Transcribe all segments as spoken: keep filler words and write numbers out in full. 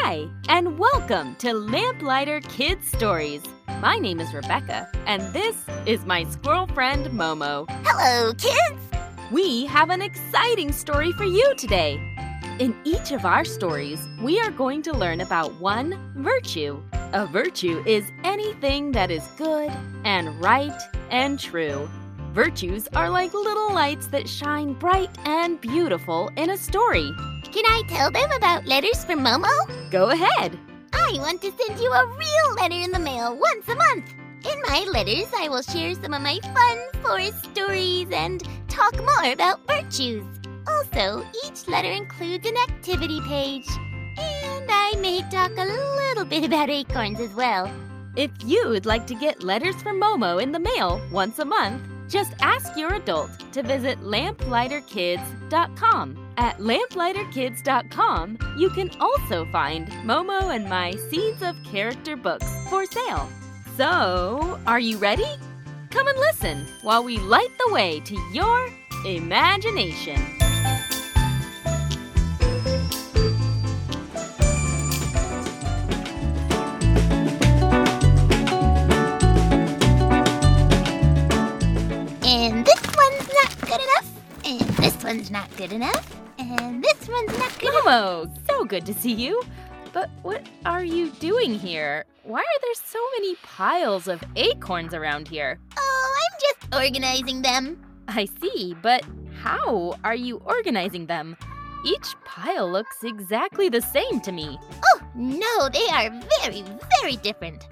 Hi, and welcome to Lamplighter Kids Stories. My name is Rebecca, and this is my squirrel friend, Momo. Hello, kids! We have an exciting story for you today. In each of our stories, we are going to learn about one virtue. A virtue is anything that is good and right and true. Virtues are like little lights that shine bright and beautiful in a story. Can I tell them about letters from Momo? Go ahead. I want to send you a real letter in the mail once a month. In my letters, I will share some of my fun forest stories and talk more about virtues. Also, each letter includes an activity page. And I may talk a little bit about acorns as well. If you'd like to get letters from Momo in the mail once a month, just ask your adult to visit lamplighter kids dot com. At lamplighter kids dot com, you can also find Momo and my Seeds of Character books for sale. So, are you ready? Come and listen while we light the way to your imagination. And this one's not good enough. And this one's not good enough. And this one's not good enough. Momo, so good to see you. But what are you doing here? Why are there so many piles of acorns around here? Oh, I'm just organizing them. I see, but how are you organizing them? Each pile looks exactly the same to me. Oh, no, they are very, very different.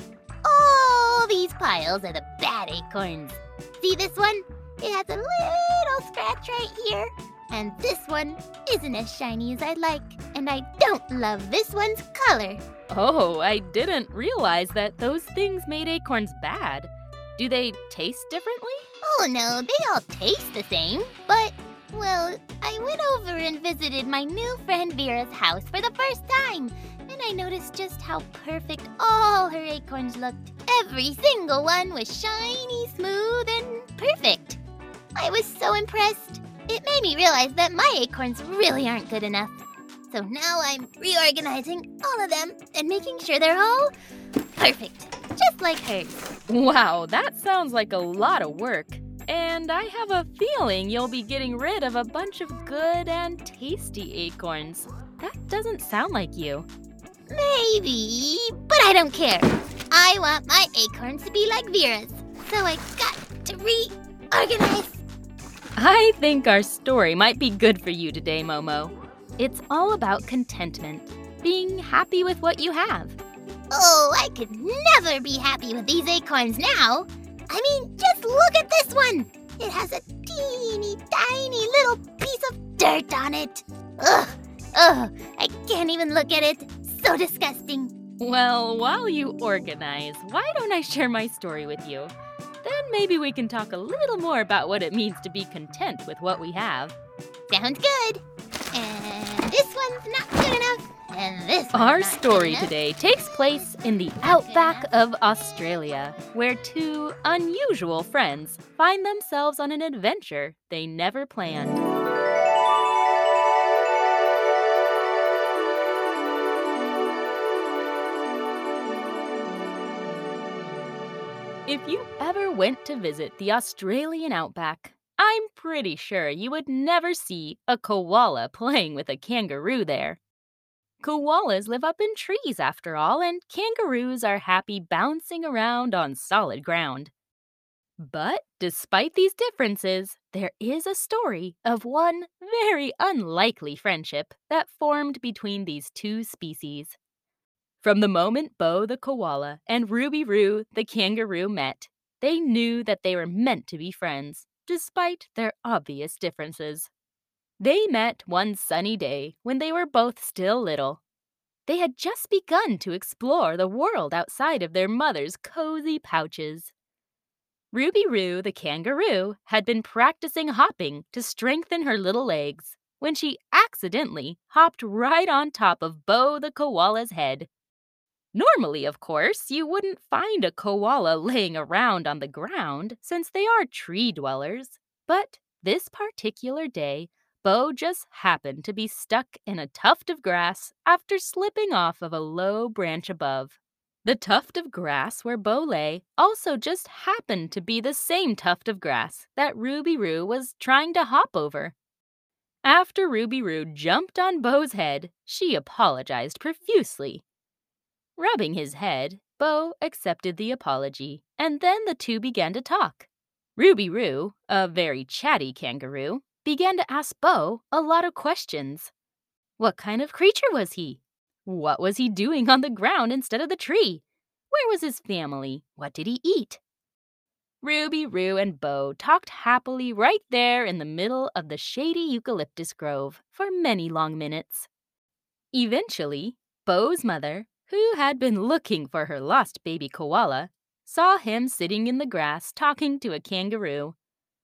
All these piles are the bad acorns. See this one? It has a little scratch right here. And this one isn't as shiny as I'd like. And I don't love this one's color. Oh, I didn't realize that those things made acorns bad. Do they taste differently? Oh no, they all taste the same. But, well, I went over and visited my new friend Vera's house for the first time. And I noticed just how perfect all her acorns looked. Every single one was shiny, smooth, and perfect. I was so impressed. It made me realize that my acorns really aren't good enough. So now I'm reorganizing all of them and making sure they're all perfect, just like hers. Wow, that sounds like a lot of work. And I have a feeling you'll be getting rid of a bunch of good and tasty acorns. That doesn't sound like you. Maybe, but I don't care. I want my acorns to be like Vera's, so I got to reorganize. I think our story might be good for you today, Momo. It's all about contentment, being happy with what you have. Oh, I could never be happy with these acorns now. I mean, just look at this one. It has a teeny tiny little piece of dirt on it. Ugh, ugh, I can't even look at it. So disgusting. Well, while you organize, why don't I share my story with you? Then maybe we can talk a little more about what it means to be content with what we have. Sounds good. And this one's not good enough. And this one's Our not story good enough. today takes place in the outback of Australia, where two unusual friends find themselves on an adventure they never planned. If you ever went to visit the Australian outback, I'm pretty sure you would never see a koala playing with a kangaroo there. Koalas live up in trees after all, and kangaroos are happy bouncing around on solid ground. But despite these differences, there is a story of one very unlikely friendship that formed between these two species. From the moment Bo the koala and Ruby Roo the kangaroo met, they knew that they were meant to be friends, despite their obvious differences. They met one sunny day when they were both still little. They had just begun to explore the world outside of their mother's cozy pouches. Ruby Roo the kangaroo had been practicing hopping to strengthen her little legs when she accidentally hopped right on top of Bo the koala's head. Normally, of course, you wouldn't find a koala laying around on the ground since they are tree dwellers. But this particular day, Bo just happened to be stuck in a tuft of grass after slipping off of a low branch above. The tuft of grass where Bo lay also just happened to be the same tuft of grass that Ruby Roo was trying to hop over. After Ruby Roo jumped on Bo's head, she apologized profusely. Rubbing his head, Bo accepted the apology, and then the two began to talk. Ruby Roo, a very chatty kangaroo, began to ask Bo a lot of questions. What kind of creature was he? What was he doing on the ground instead of the tree? Where was his family? What did he eat? Ruby Roo and Bo talked happily right there in the middle of the shady eucalyptus grove for many long minutes. Eventually, Bo's mother, who had been looking for her lost baby koala, saw him sitting in the grass talking to a kangaroo.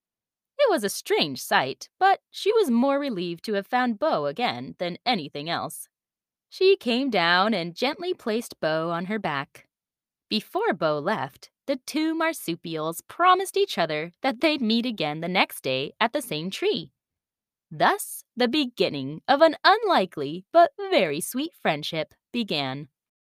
It was a strange sight, but she was more relieved to have found Bo again than anything else. She came down and gently placed Bo on her back. Before Bo left, the two marsupials promised each other that they'd meet again the next day at the same tree. Thus, the beginning of an unlikely but very sweet friendship began.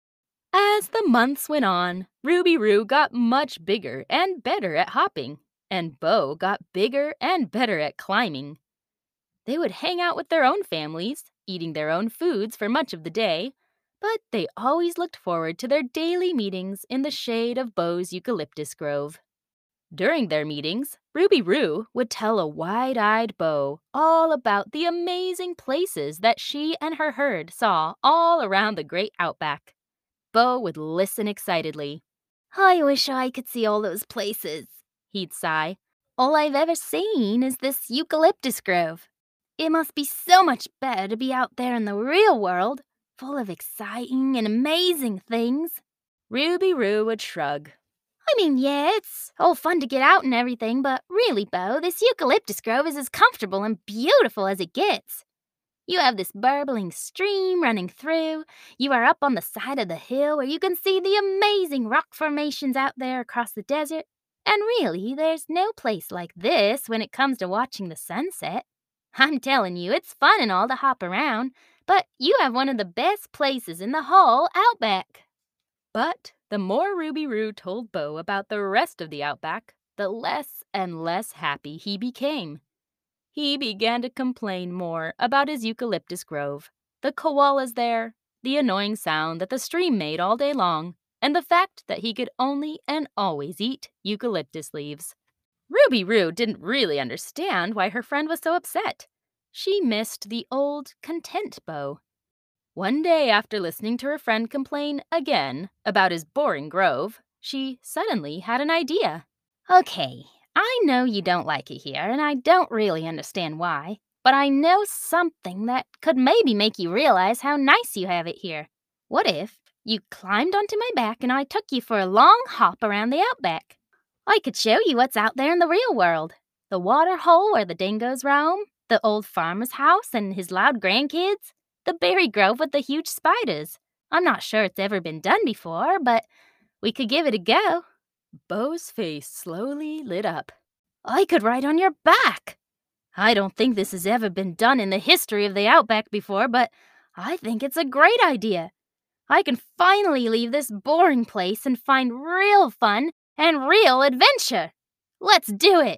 As the months went on, Ruby Roo got much bigger and better at hopping, and Bo got bigger and better at climbing. They would hang out with their own families, eating their own foods for much of the day, but they always looked forward to their daily meetings in the shade of Bo's eucalyptus grove. During their meetings, Ruby Roo would tell a wide-eyed Bo all about the amazing places that she and her herd saw all around the great outback. Bo would listen excitedly. I wish I could see all those places, He'd sigh. All I've ever seen is this eucalyptus grove. It must be so much better to be out there in the real world, full of exciting and amazing things. Ruby Roo would shrug. I mean, yeah, it's all fun to get out and everything, but really, Bo, this eucalyptus grove is as comfortable and beautiful as it gets. You have this burbling stream running through. You are up on the side of the hill where you can see the amazing rock formations out there across the desert. And really, there's no place like this when it comes to watching the sunset. I'm telling you, it's fun and all to hop around, but you have one of the best places in the whole outback. But the more Ruby Roo told Bo about the rest of the outback, the less and less happy he became. He began to complain more about his eucalyptus grove, the koalas there, the annoying sound that the stream made all day long, and the fact that he could only and always eat eucalyptus leaves. Ruby Roo didn't really understand why her friend was so upset. She missed the old, content Bo. One day after listening to her friend complain again about his boring grove, she suddenly had an idea. Okay, I know you don't like it here, and I don't really understand why, but I know something that could maybe make you realize how nice you have it here. What if you climbed onto my back and I took you for a long hop around the outback? I could show you what's out there in the real world. The water hole where the dingoes roam, the old farmer's house and his loud grandkids, the berry grove with the huge spiders. I'm not sure it's ever been done before, but we could give it a go. Bo's face slowly lit up. I could ride on your back. I don't think this has ever been done in the history of the outback before, but I think it's a great idea. I can finally leave this boring place and find real fun and real adventure. Let's do it.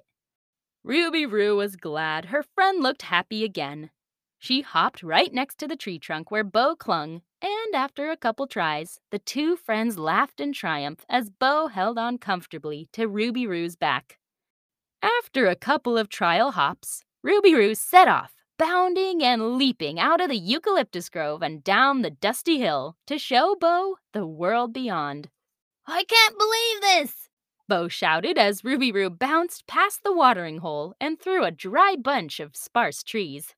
Ruby Roo was glad her friend looked happy again. She hopped right next to the tree trunk where Bo clung, and after a couple tries, the two friends laughed in triumph as Bo held on comfortably to Ruby Roo's back. After a couple of trial hops, Ruby Roo set off, bounding and leaping out of the eucalyptus grove and down the dusty hill to show Bo the world beyond. I can't believe this, Bo shouted as Ruby Roo bounced past the watering hole and through a dry bunch of sparse trees.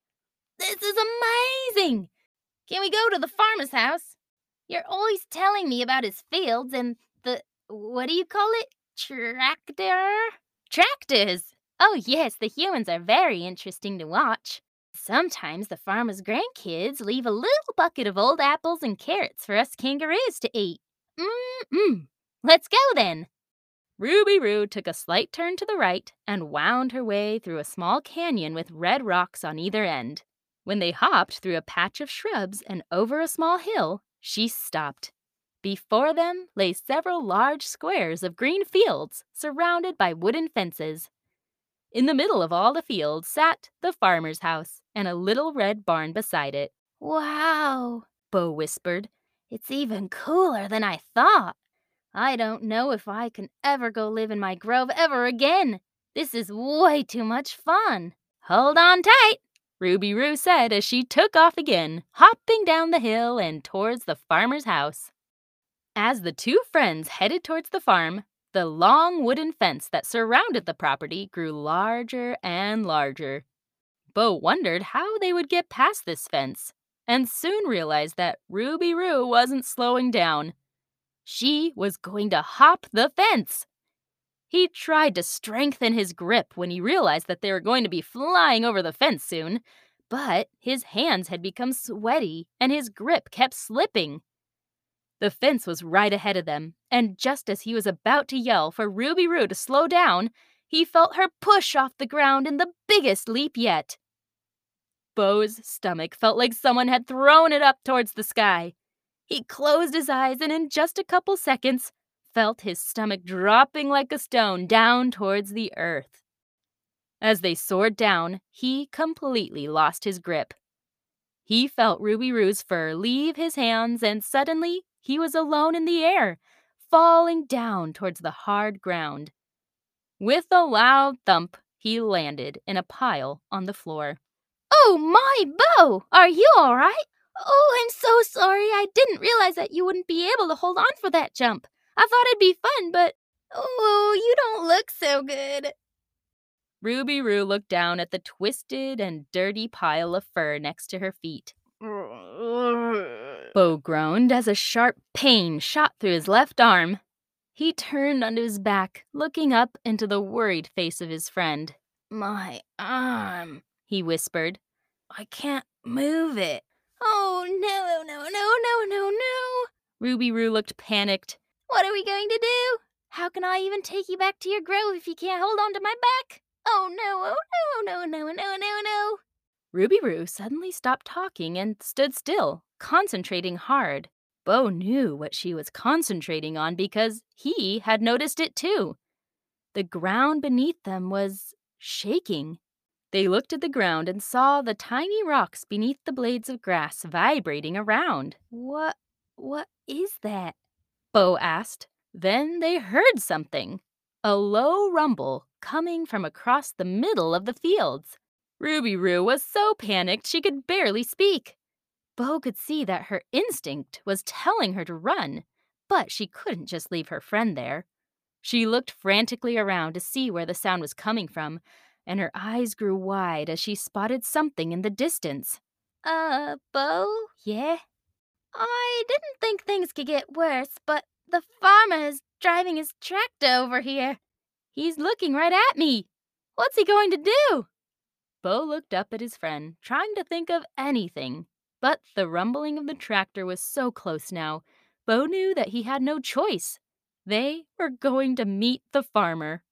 This is amazing! Can we go to the farmer's house? You're always telling me about his fields and the, what do you call it? Tractor? Tractors! Oh yes, the humans are very interesting to watch. Sometimes the farmer's grandkids leave a little bucket of old apples and carrots for us kangaroos to eat. Mm-mm. Let's go then. Ruby Roo took a slight turn to the right and wound her way through a small canyon with red rocks on either end. When they hopped through a patch of shrubs and over a small hill, she stopped. Before them lay several large squares of green fields surrounded by wooden fences. In the middle of all the fields sat the farmer's house and a little red barn beside it. Wow, Bo whispered. it's even cooler than I thought. I don't know if I can ever go live in my grove ever again. This is way too much fun. Hold on tight, Ruby Roo said as she took off again, hopping down the hill and towards the farmer's house. As the two friends headed towards the farm, the long wooden fence that surrounded the property grew larger and larger. Bo wondered how they would get past this fence, and soon realized that Ruby Roo wasn't slowing down. She was going to hop the fence. He tried to strengthen his grip when he realized that they were going to be flying over the fence soon, but his hands had become sweaty and his grip kept slipping. The fence was right ahead of them, and just as he was about to yell for Ruby Roo to slow down, he felt her push off the ground in the biggest leap yet. Bo's stomach felt like someone had thrown it up towards the sky. He closed his eyes and in just a couple seconds felt his stomach dropping like a stone down towards the earth. As they soared down, he completely lost his grip. He felt Ruby Roo's fur leave his hands and suddenly he was alone in the air, falling down towards the hard ground. With a loud thump, he landed in a pile on the floor. Oh my, Bo! Are you all right? Oh, I'm so sorry. I didn't realize that you wouldn't be able to hold on for that jump. I thought it'd be fun, but oh, you don't look so good. Ruby Roo looked down at the twisted and dirty pile of fur next to her feet. Bo groaned as a sharp pain shot through his left arm. He turned onto his back, looking up into the worried face of his friend. My arm, he whispered. I can't move it. Oh, no, no, no, no, no, no. Ruby Roo looked panicked. What are we going to do? How can I even take you back to your grove if you can't hold on to my back? Oh, no, oh, no, no, no, no, no, no. Ruby Roo suddenly stopped talking and stood still, concentrating hard. Bo knew what she was concentrating on because he had noticed it too. The ground beneath them was shaking. They looked at the ground and saw the tiny rocks beneath the blades of grass vibrating around. What, what is that? Bo asked. Then they heard something. A low rumble coming from across the middle of the fields. Ruby Roo was so panicked she could barely speak. Bo could see that her instinct was telling her to run, but she couldn't just leave her friend there. She looked frantically around to see where the sound was coming from, and her eyes grew wide as she spotted something in the distance. Uh, Bo? Yeah? I didn't think things could get worse, but the farmer is driving his tractor over here. He's looking right at me. What's he going to do? Bo looked up at his friend, trying to think of anything. But the rumbling of the tractor was so close now, Bo knew that he had no choice. They were going to meet the farmer.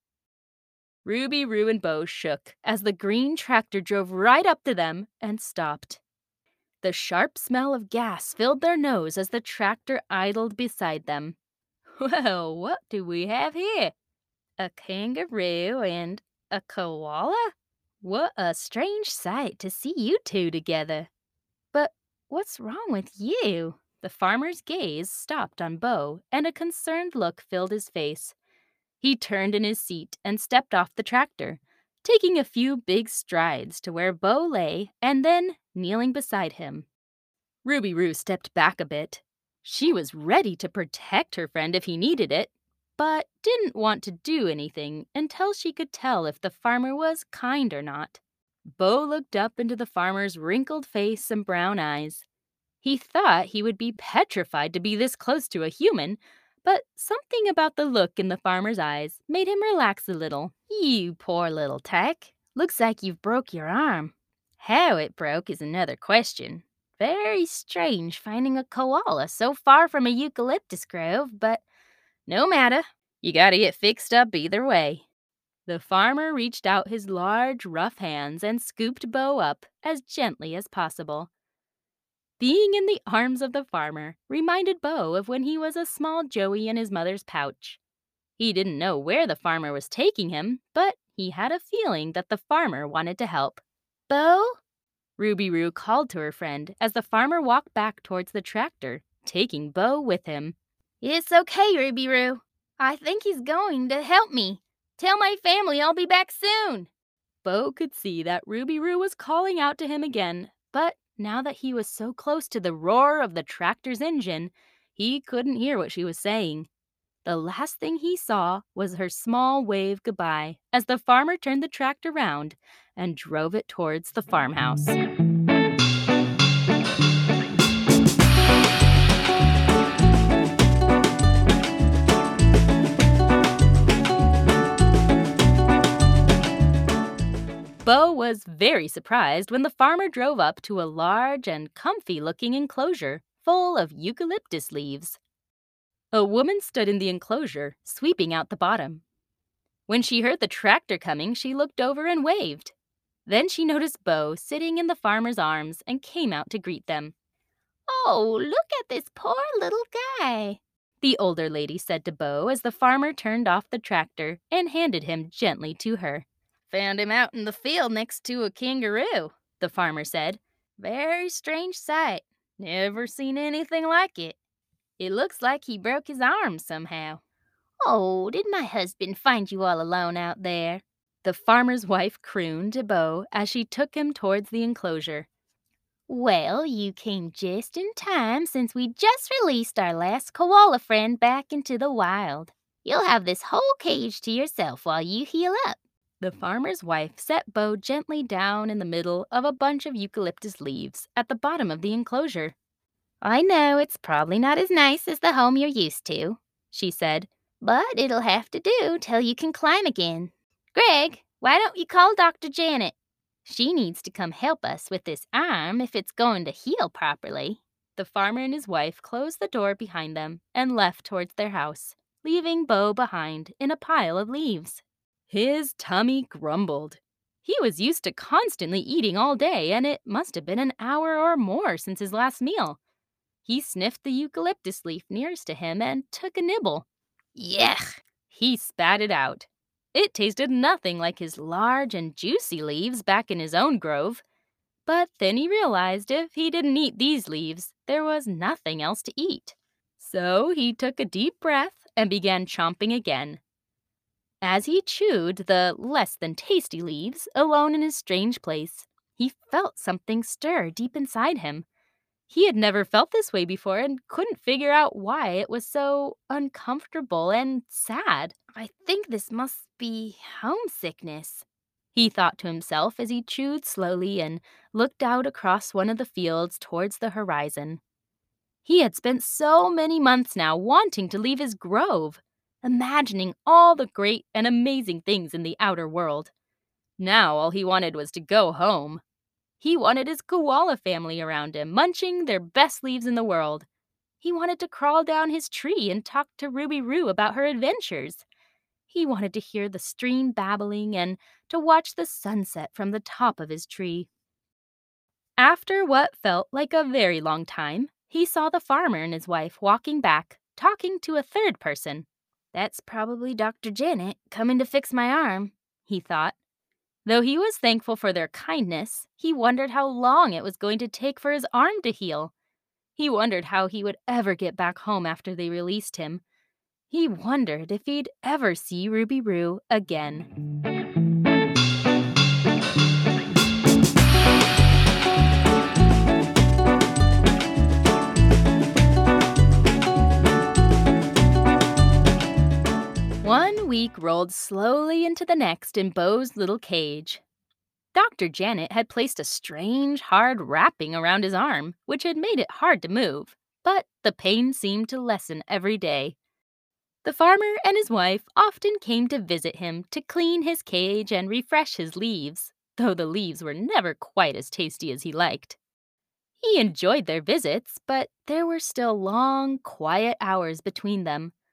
Ruby Roo and Bo shook as the green tractor drove right up to them and stopped. The sharp smell of gas filled their nose as the tractor idled beside them. Well, what do we have here? A kangaroo and a koala? What a strange sight to see you two together. But what's wrong with you? The farmer's gaze stopped on Bo, and a concerned look filled his face. He turned in his seat and stepped off the tractor, taking a few big strides to where Bo lay and then kneeling beside him. Ruby Roo stepped back a bit. She was ready to protect her friend if he needed it, but didn't want to do anything until she could tell if the farmer was kind or not. Bo looked up into the farmer's wrinkled face and brown eyes. He thought he would be petrified to be this close to a human, but something about the look in the farmer's eyes made him relax a little. You poor little Tack. Looks like you've broke your arm. How it broke is another question. Very strange finding a koala so far from a eucalyptus grove, but no matter. You gotta get fixed up either way. The farmer reached out his large, rough hands and scooped Bo up as gently as possible. Being in the arms of the farmer reminded Bo of when he was a small Joey in his mother's pouch. He didn't know where the farmer was taking him, but he had a feeling that the farmer wanted to help. "Bo?" Ruby Roo called to her friend as the farmer walked back towards the tractor, taking Bo with him. "It's okay, Ruby Roo. I think he's going to help me. Tell my family I'll be back soon." Bo could see that Ruby Roo was calling out to him again, but now that he was so close to the roar of the tractor's engine, he couldn't hear what she was saying. The last thing he saw was her small wave goodbye as the farmer turned the tractor around and drove it towards the farmhouse. Bo was very surprised when the farmer drove up to a large and comfy-looking enclosure full of eucalyptus leaves. A woman stood in the enclosure, sweeping out the bottom. When she heard the tractor coming, she looked over and waved. Then she noticed Bo sitting in the farmer's arms and came out to greet them. "Oh, look at this poor little guy," the older lady said to Bo as the farmer turned off the tractor and handed him gently to her. "Found him out in the field next to a kangaroo," the farmer said. "Very strange sight. Never seen anything like it. It looks like he broke his arm somehow." "Oh, did my husband find you all alone out there?" the farmer's wife crooned to Bo as she took him towards the enclosure. "Well, you came just in time since we just released our last koala friend back into the wild. You'll have this whole cage to yourself while you heal up." The farmer's wife set Bo gently down in the middle of a bunch of eucalyptus leaves at the bottom of the enclosure. "I know it's probably not as nice as the home you're used to," she said, "but it'll have to do till you can climb again. Greg, why don't you call Doctor Janet? She needs to come help us with this arm if it's going to heal properly." The farmer and his wife closed the door behind them and left towards their house, leaving Bo behind in a pile of leaves. His tummy grumbled. He was used to constantly eating all day, and it must have been an hour or more since his last meal. He sniffed the eucalyptus leaf nearest to him and took a nibble. Yuck! He spat it out. It tasted nothing like his large and juicy leaves back in his own grove. But then he realized if he didn't eat these leaves, there was nothing else to eat. So he took a deep breath and began chomping again. As he chewed the less than tasty leaves alone in his strange place, he felt something stir deep inside him. He had never felt this way before and couldn't figure out why it was so uncomfortable and sad. "I think this must be homesickness," he thought to himself as he chewed slowly and looked out across one of the fields towards the horizon. He had spent so many months now wanting to leave his grove, imagining all the great and amazing things in the outer world. Now all he wanted was to go home. He wanted his koala family around him, munching their best leaves in the world. He wanted to crawl down his tree and talk to Ruby Roo about her adventures. He wanted to hear the stream babbling and to watch the sunset from the top of his tree. After what felt like a very long time, he saw the farmer and his wife walking back, talking to a third person. "That's probably Doctor Janet coming to fix my arm," he thought. Though he was thankful for their kindness, he wondered how long it was going to take for his arm to heal. He wondered how he would ever get back home after they released him. He wondered if he'd ever see Ruby Roo again. One week rolled slowly into the next in Bo's little cage. Doctor Janet had placed a strange, hard wrapping around his arm, which had made it hard to move, but the pain seemed to lessen every day. The farmer and his wife often came to visit him to clean his cage and refresh his leaves, though the leaves were never quite as tasty as he liked. He enjoyed their visits, but there were still long, quiet hours between them.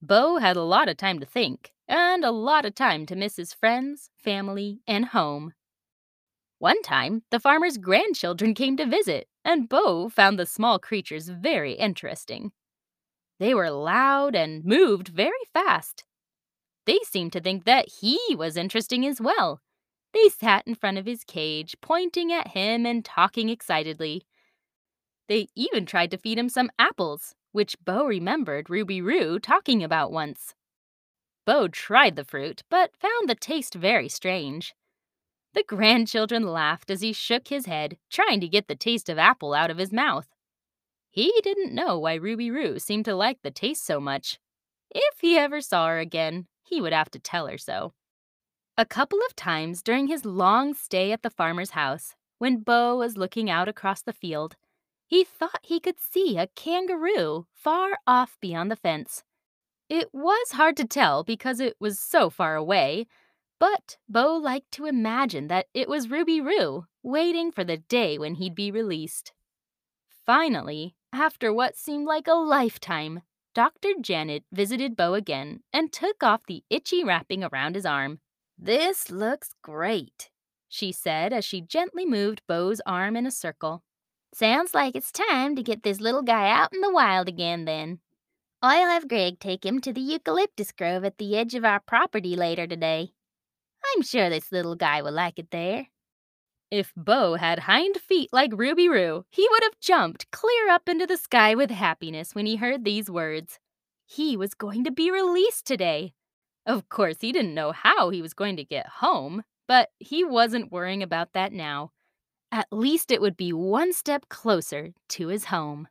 Bo had a lot of time to think, and a lot of time to miss his friends, family, and home. One time, the farmer's grandchildren came to visit, and Bo found the small creatures very interesting. They were loud and moved very fast. They seemed to think that he was interesting as well. They sat in front of his cage, pointing at him and talking excitedly. They even tried to feed him some apples, which Bo remembered Ruby Roo talking about once. Bo tried the fruit, but found the taste very strange. The grandchildren laughed as he shook his head, trying to get the taste of apple out of his mouth. He didn't know why Ruby Roo seemed to like the taste so much. If he ever saw her again, he would have to tell her so. A couple of times during his long stay at the farmer's house, when Bo was looking out across the field, he thought he could see a kangaroo far off beyond the fence. It was hard to tell because it was so far away, but Bo liked to imagine that it was Ruby Roo, waiting for the day when he'd be released. Finally, after what seemed like a lifetime, Doctor Janet visited Bo again and took off the itchy wrapping around his arm. "This looks great," she said as she gently moved Bo's arm in a circle. Sounds like it's time to get this little guy out in the wild again, then. I'll have Greg take him to the eucalyptus grove at the edge of our property later today. I'm sure this little guy will like it there. If Bo had hind feet like Ruby Roo, he would have jumped clear up into the sky with happiness when he heard these words. He was going to be released today. Of course, he didn't know how he was going to get home, but he wasn't worrying about that now. At least it would be one step closer to his home.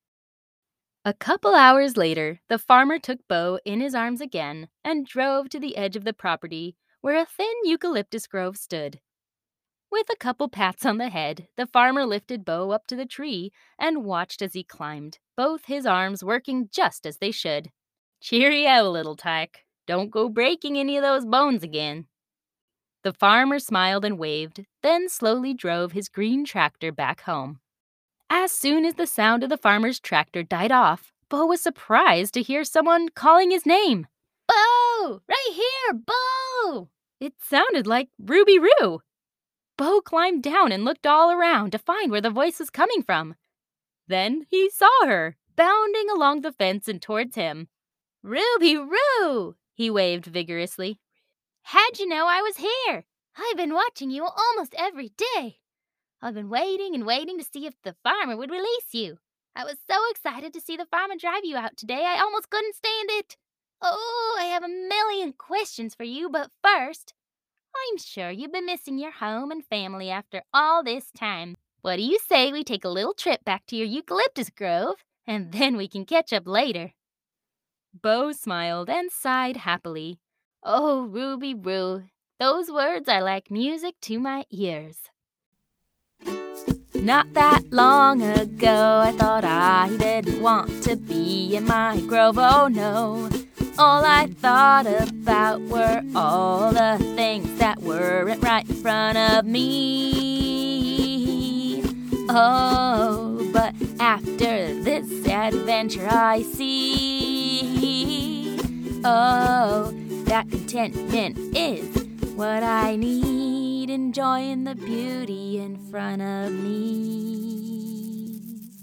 A couple hours later, the farmer took Bo in his arms again and drove to the edge of the property where a thin eucalyptus grove stood. With a couple pats on the head, the farmer lifted Bo up to the tree and watched as he climbed, both his arms working just as they should. "Cheerio, little tyke. Don't go breaking any of those bones again." The farmer smiled and waved, then slowly drove his green tractor back home. As soon as the sound of the farmer's tractor died off, Bo was surprised to hear someone calling his name. "Bo! Right here, Bo!" It sounded like Ruby Roo. Bo climbed down and looked all around to find where the voice was coming from. Then he saw her, bounding along the fence and towards him. "Ruby Roo!" he waved vigorously. "How'd you know I was here? I've been watching you almost every day. I've been waiting and waiting to see if the farmer would release you. I was so excited to see the farmer drive you out today, I almost couldn't stand it. Oh, I have a million questions for you, but first, I'm sure you've been missing your home and family after all this time. What do you say we take a little trip back to your eucalyptus grove, and then we can catch up later?" Bo smiled and sighed happily. "Oh, Ruby Roo, those words are like music to my ears." Not that long ago, I thought I didn't want to be in my grove, oh no. All I thought about were all the things that weren't right in front of me. Oh, but after this adventure I see, oh, that contentment is what I need, enjoying the beauty in front of me.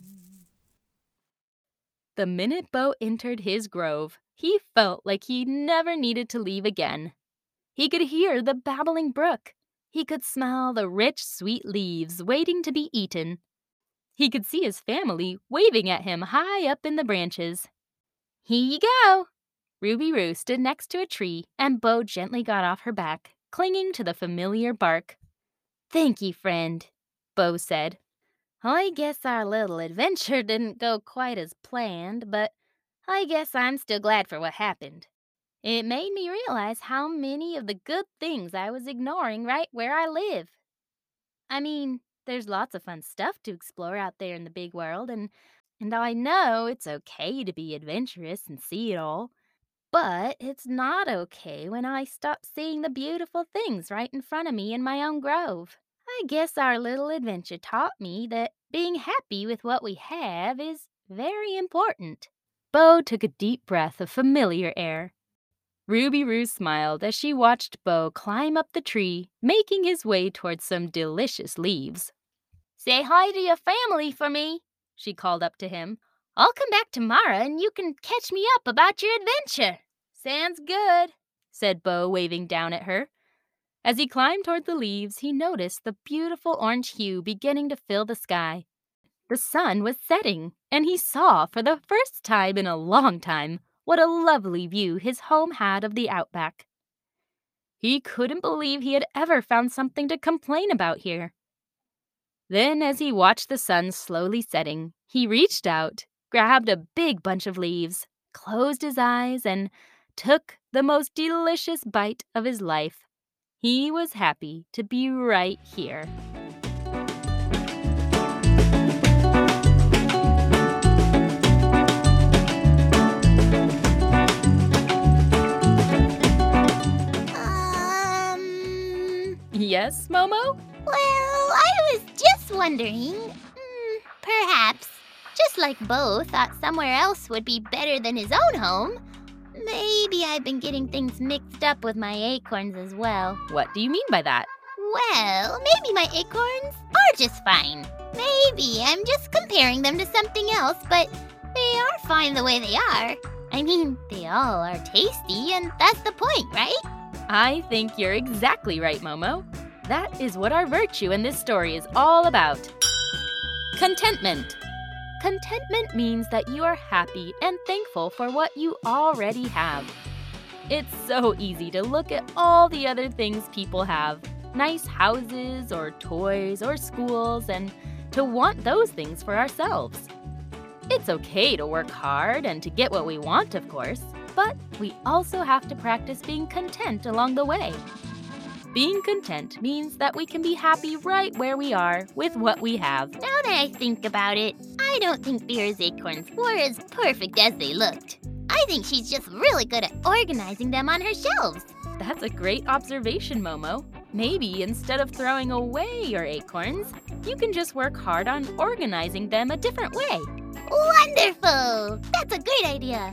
The minute Bo entered his grove, he felt like he never needed to leave again. He could hear the babbling brook. He could smell the rich, sweet leaves waiting to be eaten. He could see his family waving at him high up in the branches. "Here you go!" Ruby Roo stood next to a tree, and Bo gently got off her back, clinging to the familiar bark. "Thank you, friend," Bo said. "I guess our little adventure didn't go quite as planned, but I guess I'm still glad for what happened. It made me realize how many of the good things I was ignoring right where I live. I mean, there's lots of fun stuff to explore out there in the big world, and, and I know it's okay to be adventurous and see it all. But it's not okay when I stop seeing the beautiful things right in front of me in my own grove. I guess our little adventure taught me that being happy with what we have is very important." Bo took a deep breath of familiar air. Ruby Roo smiled as she watched Bo climb up the tree, making his way towards some delicious leaves. "Say hi to your family for me," she called up to him. "I'll come back tomorrow and you can catch me up about your adventure." "Sounds good," said Bo, waving down at her. As he climbed toward the leaves, he noticed the beautiful orange hue beginning to fill the sky. The sun was setting, and he saw for the first time in a long time what a lovely view his home had of the outback. He couldn't believe he had ever found something to complain about here. Then, as he watched the sun slowly setting, he reached out, grabbed a big bunch of leaves, closed his eyes, and took the most delicious bite of his life. He was happy to be right here. Um... Yes, Momo? Well, I was just wondering, mm, perhaps, just like Bo thought somewhere else would be better than his own home, maybe I've been getting things mixed up with my acorns as well. What do you mean by that? Well, maybe my acorns are just fine. Maybe I'm just comparing them to something else, but they are fine the way they are. I mean, they all are tasty, and that's the point, right? I think you're exactly right, Momo. That is what our virtue in this story is all about. Contentment. Contentment means that you are happy and thankful for what you already have. It's so easy to look at all the other things people have, nice houses or toys or schools, and to want those things for ourselves. It's okay to work hard and to get what we want, of course, but we also have to practice being content along the way. Being content means that we can be happy right where we are with what we have. Now that I think about it, I don't think Vera's acorns were as perfect as they looked. I think she's just really good at organizing them on her shelves. That's a great observation, Momo. Maybe instead of throwing away your acorns, you can just work hard on organizing them a different way. Wonderful! That's a great idea.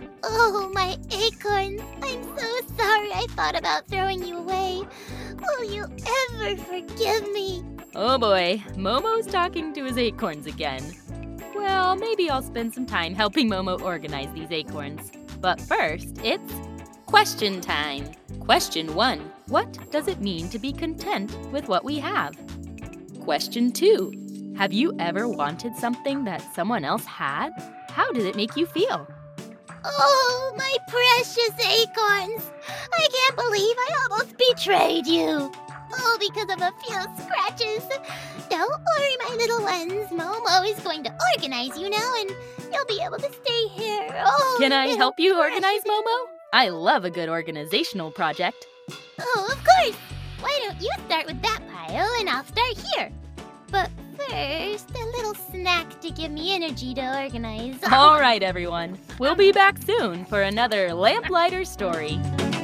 Oh, my acorns. I'm so sorry I thought about throwing you away. Will you ever forgive me? Oh boy, Momo's talking to his acorns again. Well, maybe I'll spend some time helping Momo organize these acorns. But first, it's question time. Question one, what does it mean to be content with what we have? Question two, have you ever wanted something that someone else had? How did it make you feel? Oh, my precious acorns! I can't believe I almost betrayed you! Oh, because of a few scratches. Don't worry, my little ones. Momo is going to organize you now, and you'll be able to stay here. Oh, Can I help you organize, Momo? I love a good organizational project. Oh, of course! Why don't you start with that pile, and I'll start here. But first, a little snack to give me energy to organize. All right, everyone. We'll be back soon for another Lamplighter story.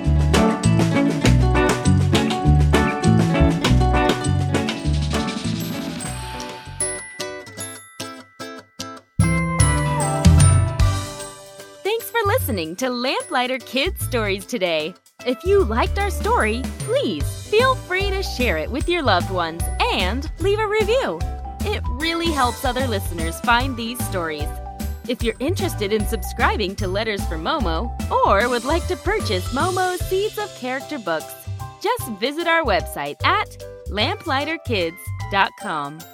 Thanks for listening to Lamplighter Kids Stories today. If you liked our story, please feel free to share it with your loved ones and leave a review. It really helps other listeners find these stories. If you're interested in subscribing to Letters from Momo or would like to purchase Momo's Seeds of Character books, just visit our website at lamplighter kids dot com.